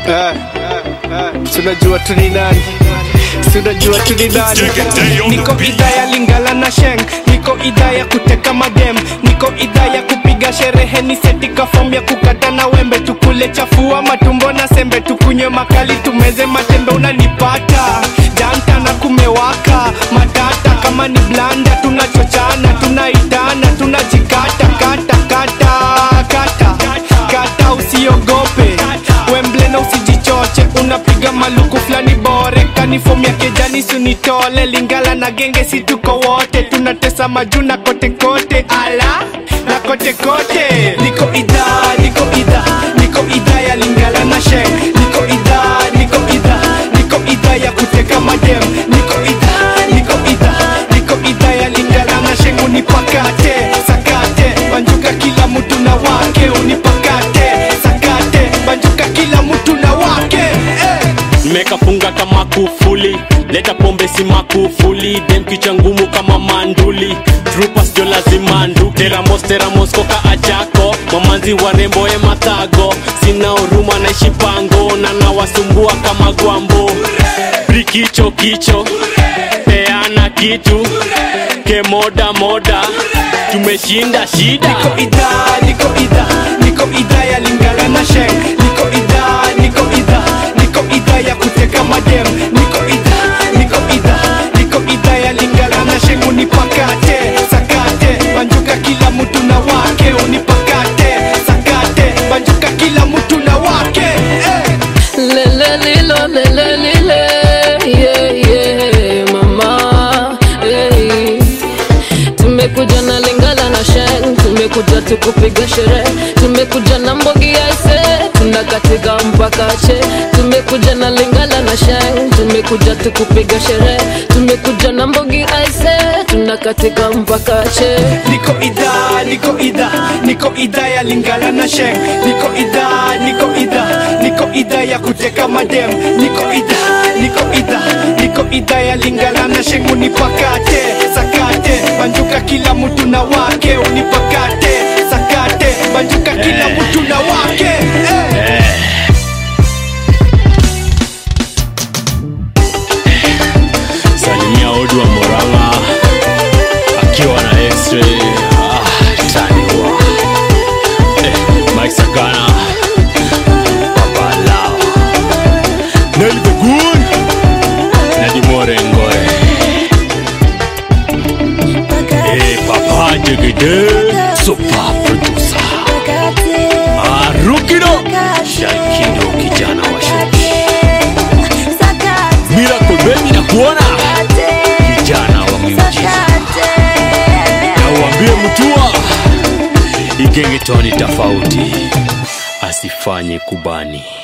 Tunajua tu ni nani, tunajua tu ni nani. Niko idhaa ya Lingala na Sheng, niko idhaa ya kuteka madem, niko idhaa ya kupiga sherehe, ni setika form ya kukata na wembe, tukule chafua matumbo na sembe, tukunywe makali tumeze matembe, unanipata janta na kumewaka matata, kama ni blanda tunachochana, tunaitana, tunajikata kata kata kata kata, usiogope Wembley na usijichoche, unapiga maluku flani bore, kani form ya kejani sunitole, Lingala na genge si tuko wote, tunatesa majuna kote kote, ala na kote kote. Niko idhaa, niko idhaa, niko idhaa ya Lingala na Sheng, niko idhaa, niko idhaa, niko idhaa ya kuteka madem, niko idhaa, niko idhaa, niko idhaa ya Lingala na Sheng, unipakate, sakate, banjuka kila mtu na wake, unipakate, sakate, banjuka kila mtu na wake. Mekafunga kama kufuli, leta pombe si makufuli, dem kicha ngumu kama manduli, trupas jo lazima ndu, teramos koka achako, mamanzi warembo matago, sina huruma naishi pango, na nawasumbua kama gwambo, brikicho kicho, peana kitu, kemoda moda, tumeshinda shida. Niko idhaa, niko idhaa, niko idhaa ya Lingala na Sheng, niko idhaa, niko idhaa, niko idhaa ya kuteka madem, niko idhaa, niko idhaa, niko idhaa ya Lingala na Sheng, unipakate, sakate, banjuka kila mtu na wake, unipakate, sakate, banjuka kila mtu na wake. Lele lilo lele lile, yeah yeah mama, hey. Tumekuja na Lingala na Sheng, tumekuja tukupiga sherehe, tumekuja na mbogi ya ise, tunakatika mpaka che. Tumekuja na Lingala na Sheng, tumekuja tukupiga sherehe, tumekuja na mbogi ya ise, tunakatika mpaka che. Niko idhaa, niko idhaa, niko idhaa ya Lingala na Sheng, niko idhaa, niko idhaa, niko idhaa ya kuteka madem, niko idhaa, niko idhaa, niko idhaa ya Lingala na Sheng, unipakate, sakate, banjuka kila mtu na wake, unipakate, sakate, banjuka kila mtu na wake. Salimia Odu wa Moranga akiwa na X-ray, taniwa Mike Sakana, Papa Lao, Nelly the Good, Nadimore Ngoe, Papa Jegede, super producer, Rukino, Shalkindo kijana wa shoki, Miracle Baby na kuona kijana wa miujiza, na uambie mtua igenge toni tofauti asifanye kubani.